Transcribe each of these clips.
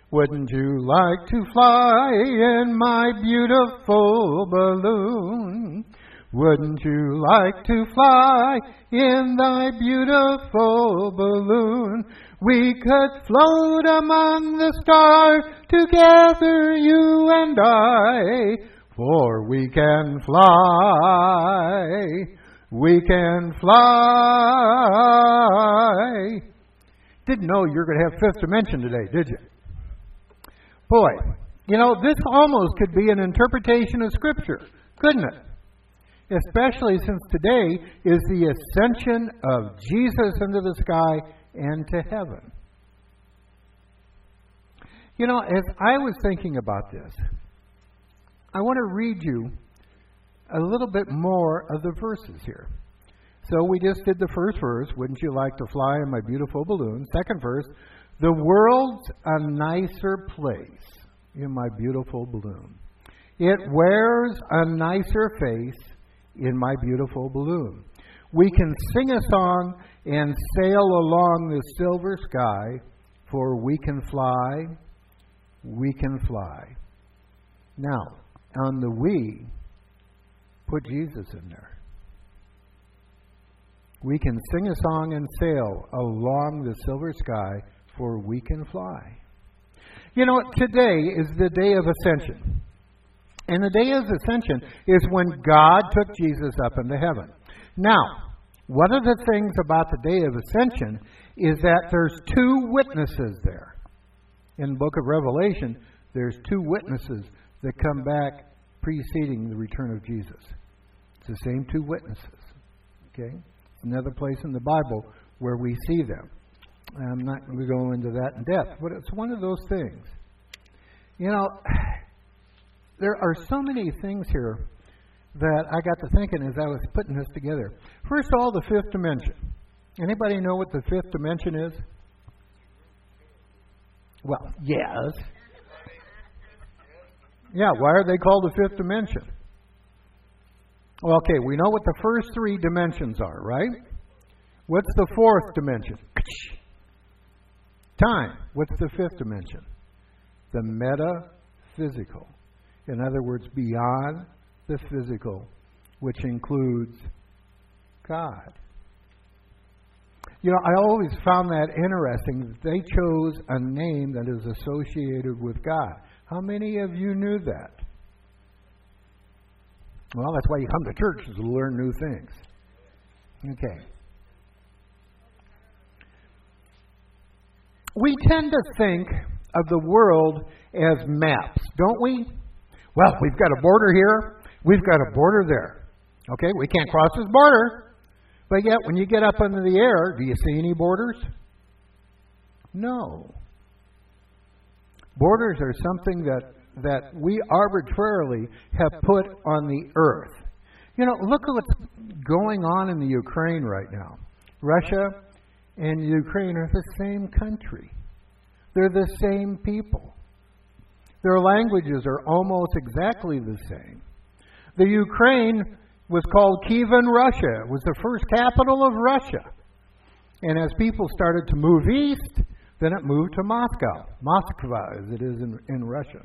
Wouldn't you like to fly in my beautiful balloon? Wouldn't you like to fly in thy beautiful balloon? We could float among the stars together, you and I, for we can fly, we can fly. Didn't know you were going to have Fifth Dimension today, did you? Boy, you know, this almost could be an interpretation of Scripture, couldn't it? Especially since today is the ascension of Jesus into the sky and to heaven. You know, as I was thinking about this, I want to read you a little bit more of the verses here. So we just did the first verse, wouldn't you like to fly in my beautiful balloon? Second verse, the world's a nicer place in my beautiful balloon. It wears a nicer face in my beautiful balloon. We can sing a song and sail along the silver sky, for we can fly, we can fly. Now, on the we, put Jesus in there. We can sing a song and sail along the silver sky, for we can fly. You know, today is the day of ascension. And the day of ascension is when God took Jesus up into heaven. Now, one of the things about the day of ascension is that there's two witnesses there. In the book of Revelation, there's two witnesses that come back preceding the return of Jesus. It's the same two witnesses. Okay? It's another place in the Bible where we see them. I'm not going to go into that in depth, but it's one of those things. You know, there are so many things here that I got to thinking as I was putting this together. First of all, the fifth dimension. Anybody know what the fifth dimension is? Well, yes. Yeah, why are they called the fifth dimension? Well, okay, we know what the first three dimensions are, right? What's the fourth dimension? Time. What's the fifth dimension? The metaphysical. In other words, beyond the physical, which includes God. You know, I always found that interesting that they chose a name that is associated with God. How many of you knew that? Well, that's why you come to church, is to learn new things. Okay. We tend to think of the world as maps, don't we? Well, we've got a border here, we've got a border there. Okay, we can't cross this border. But yet, when you get up into the air, do you see any borders? No. Borders are something that we arbitrarily have put on the earth. You know, look at what's going on in the Ukraine right now. Russia and Ukraine are the same country. They're the same people. Their languages are almost exactly the same. The Ukraine was called Kievan, Russia. It was the first capital of Russia. And as people started to move east, then it moved to Moscow. Moskva, as it is in Russian.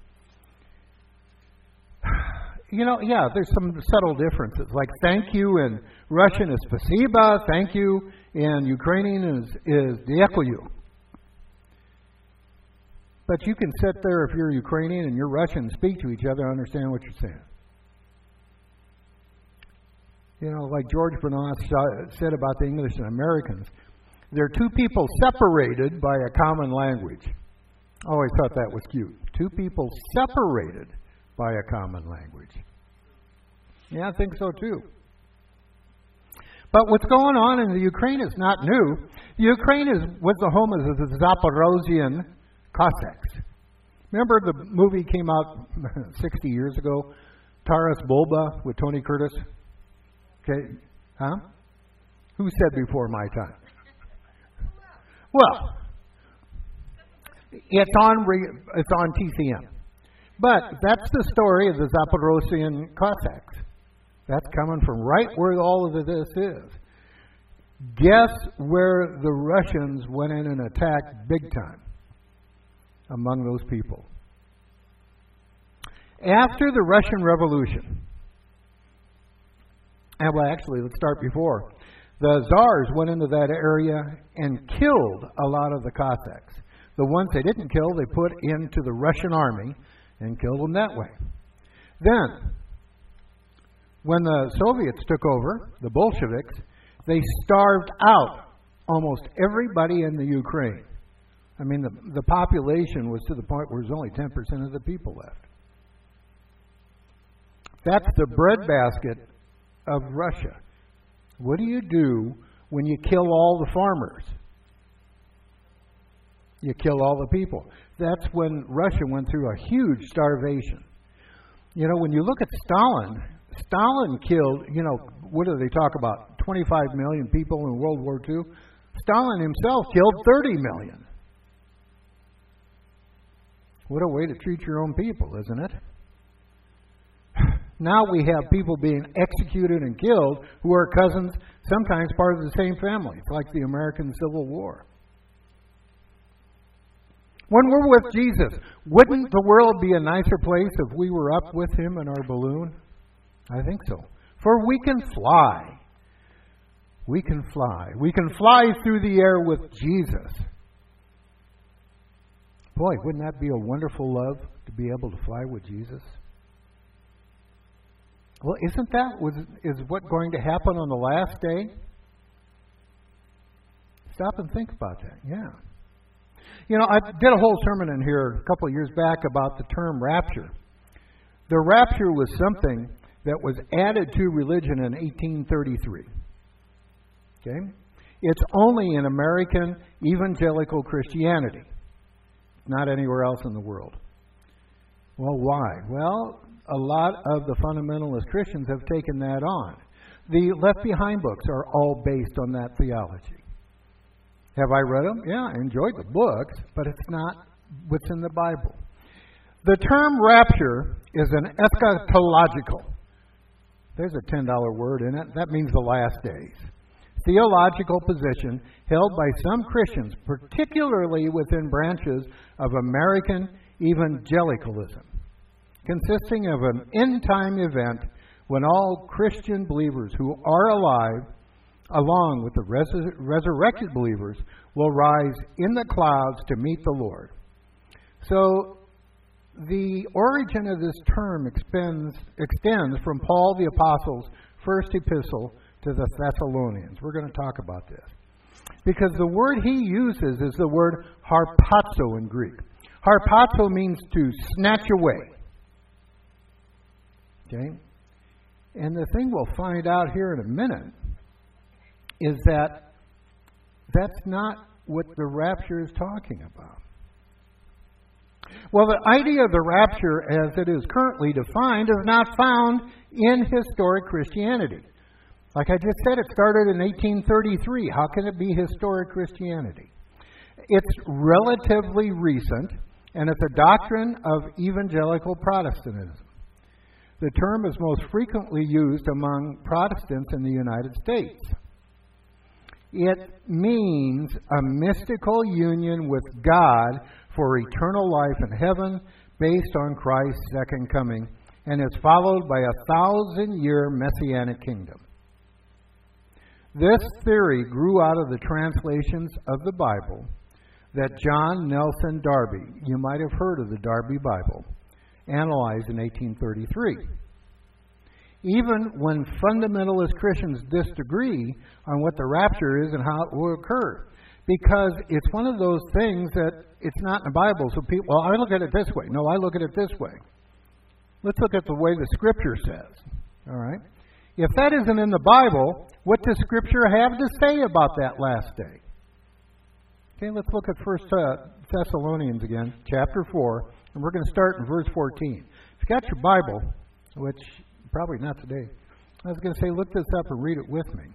You know, yeah, there's some subtle differences. Like thank you in Russian is spasiba, thank you in Ukrainian is dyakuyu. But you can sit there if you're Ukrainian and you're Russian and speak to each other and understand what you're saying. You know, like George Bernanos said about the English and Americans, they're two people separated by a common language. I always thought that was cute. Two people separated by a common language. Yeah, I think so too. But what's going on in the Ukraine is not new. The Ukraine was the home of the Zaporozhian Cossacks. Remember the movie came out 60 years ago, Taras Bulba with Tony Curtis? Okay, huh? Who said before my time? Well, it's on TCM. But that's the story of the Zaporozhian Cossacks. That's coming from right where all of this is. Guess where the Russians went in and attacked big time? among those people. After the Russian Revolution, let's start before. The Tsars went into that area and killed a lot of the Cossacks. The ones they didn't kill, they put into the Russian army and killed them that way. Then, when the Soviets took over, the Bolsheviks, they starved out almost everybody in the Ukraine. I mean, the population was to the point where there was only 10% of the people left. That's the breadbasket of Russia. What do you do when you kill all the farmers? You kill all the people. That's when Russia went through a huge starvation. You know, when you look at Stalin killed, what do they talk about? 25 million people in World War II. Stalin himself killed 30 million. What a way to treat your own people, isn't it? Now we have people being executed and killed who are cousins, sometimes part of the same family. It's like the American Civil War. When we're with Jesus, wouldn't the world be a nicer place if we were up with Him in our balloon? I think so. For we can fly. We can fly. We can fly through the air with Jesus. Boy, wouldn't that be a wonderful love to be able to fly with Jesus? Well, isn't that is what going to happen on the last day? Stop and think about that. Yeah. I did a whole sermon in here a couple of years back about the term rapture. The rapture was something that was added to religion in 1833. Okay? It's only in American evangelical Christianity. Not anywhere else in the world. Well, why? Well, a lot of the fundamentalist Christians have taken that on. The Left Behind books are all based on that theology. Have I read them? Yeah, I enjoyed the books, but it's not what's in the Bible. The term rapture is an eschatological. There's a $10 word in it. That means the last days. Theological position held by some Christians, particularly within branches of American evangelicalism, consisting of an end-time event when all Christian believers who are alive, along with the resurrected believers, will rise in the clouds to meet the Lord. So, the origin of this term extends from Paul the Apostle's first epistle to the Thessalonians. We're going to talk about this. Because the word he uses is the word harpazo in Greek. Harpazo means to snatch away. Okay? And the thing we'll find out here in a minute is that that's not what the rapture is talking about. Well, the idea of the rapture as it is currently defined is not found in historic Christianity. Like I just said, it started in 1833. How can it be historic Christianity? It's relatively recent, and it's a doctrine of evangelical Protestantism. The term is most frequently used among Protestants in the United States. It means a mystical union with God for eternal life in heaven based on Christ's second coming, and is followed by a 1,000-year messianic kingdom. This theory grew out of the translations of the Bible that John Nelson Darby, you might have heard of the Darby Bible, analyzed in 1833. Even when fundamentalist Christians disagree on what the rapture is and how it will occur, because it's one of those things that it's not in the Bible. So people, well, I look at it this way. No, I look at it this way. Let's look at the way the Scripture says. All right? If that isn't in the Bible, what does Scripture have to say about that last day? Okay, let's look at 1 Thessalonians again, chapter 4, and we're going to start in verse 14. If you got your Bible, which probably not today, I was going to say look this up and read it with me.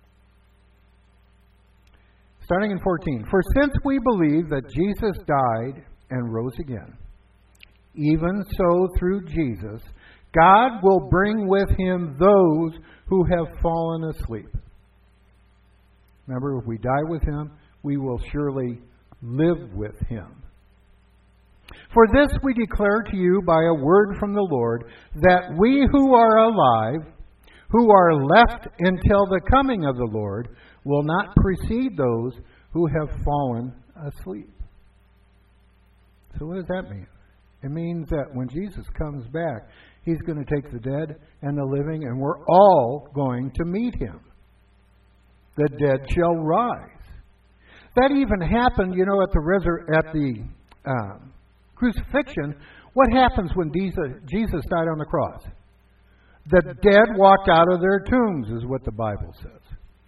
Starting in 14. For since we believe that Jesus died and rose again, even so through Jesus, God will bring with Him those who have fallen asleep. Remember, if we die with Him, we will surely live with Him. For this we declare to you by a word from the Lord, that we who are alive, who are left until the coming of the Lord, will not precede those who have fallen asleep. So what does that mean? It means that when Jesus comes back, He's going to take the dead and the living, and we're all going to meet Him. The dead shall rise. That even happened, at the crucifixion. What happens when Jesus died on the cross? The dead walked out of their tombs, is what the Bible says.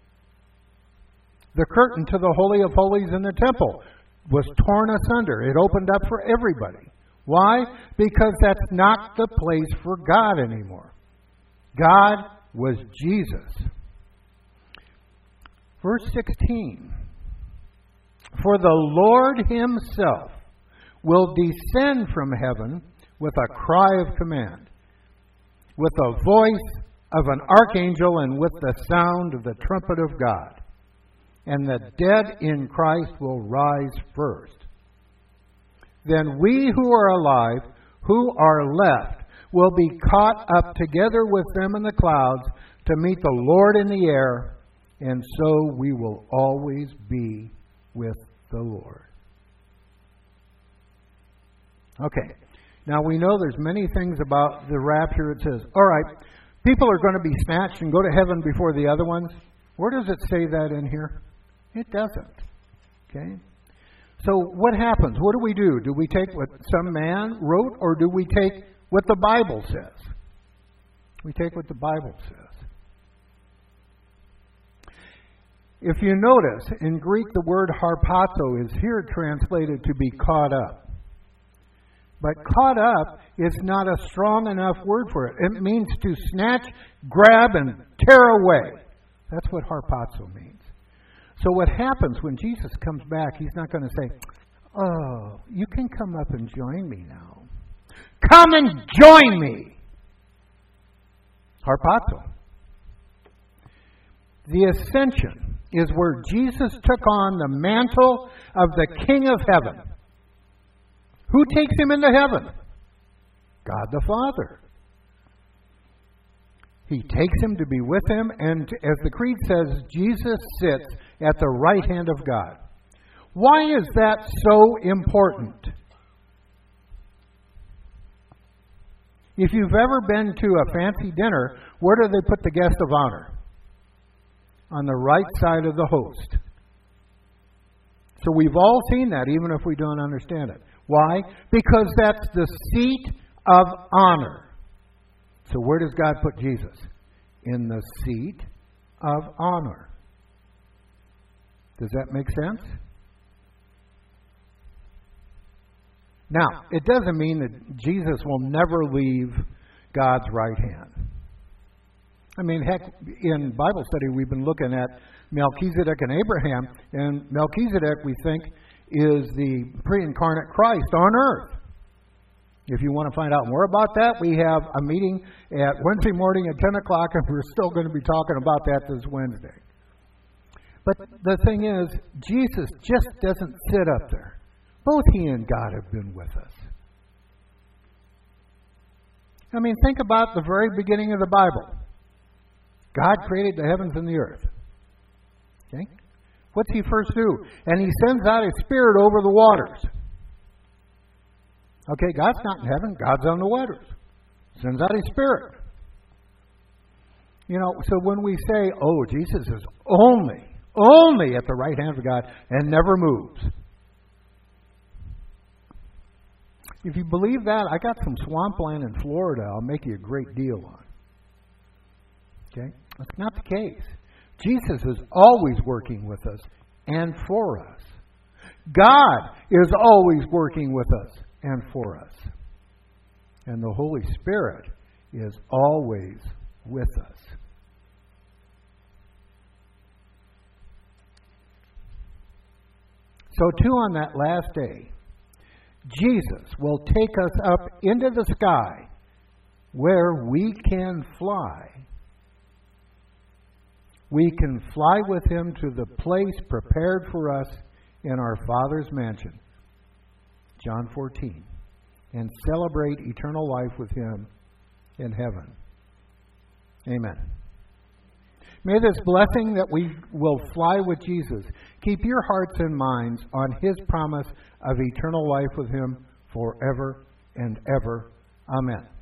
The curtain to the Holy of Holies in the temple was torn asunder. It opened up for everybody. Why? Because that's not the place for God anymore. God was Jesus. Verse 16. For the Lord Himself will descend from heaven with a cry of command, with the voice of an archangel, and with the sound of the trumpet of God. And the dead in Christ will rise first. Then we who are alive, who are left, will be caught up together with them in the clouds to meet the Lord in the air, and so we will always be with the Lord. Okay, now we know there's many things about the rapture. It says, all right, people are going to be snatched and go to heaven before the other ones. Where does it say that in here? It doesn't. Okay? So what happens? What do? Do we take what some man wrote, or do we take what the Bible says? We take what the Bible says. If you notice, in Greek the word harpazo is here translated to be caught up. But caught up is not a strong enough word for it. It means to snatch, grab, and tear away. That's what harpazo means. So what happens when Jesus comes back, He's not going to say, oh, you can come up and join me now. Come and join me. Harpazo. The ascension is where Jesus took on the mantle of the King of Heaven. Who takes Him into heaven? God the Father. He takes Him to be with Him, and as the Creed says, Jesus sits at the right hand of God. Why is that so important? If you've ever been to a fancy dinner, where do they put the guest of honor? On the right side of the host. So we've all seen that, even if we don't understand it. Why? Because that's the seat of honor. So where does God put Jesus? In the seat of honor. Does that make sense? Now, it doesn't mean that Jesus will never leave God's right hand. I mean, heck, in Bible study we've been looking at Melchizedek and Abraham, and Melchizedek, we think, is the pre-incarnate Christ on earth. If you want to find out more about that, we have a meeting at Wednesday morning at 10 o'clock, and we're still going to be talking about that this Wednesday. But the thing is, Jesus just doesn't sit up there. Both He and God have been with us. I mean, think about the very beginning of the Bible. God created the heavens and the earth. Okay? What's He first do? And He sends out His Spirit over the waters. Okay, God's not in heaven. God's on the waters. Sends out His Spirit. So when we say, oh, Jesus is only at the right hand of God and never moves. If you believe that, I got some swampland in Florida I'll make you a great deal on. Okay? That's not the case. Jesus is always working with us and for us. God is always working with us and for us. And the Holy Spirit is always with us. So too, on that last day, Jesus will take us up into the sky where we can fly. We can fly with Him to the place prepared for us in our Father's mansion. John 14, and celebrate eternal life with Him in heaven. Amen. May this blessing that we will fly with Jesus keep your hearts and minds on His promise of eternal life with Him forever and ever. Amen.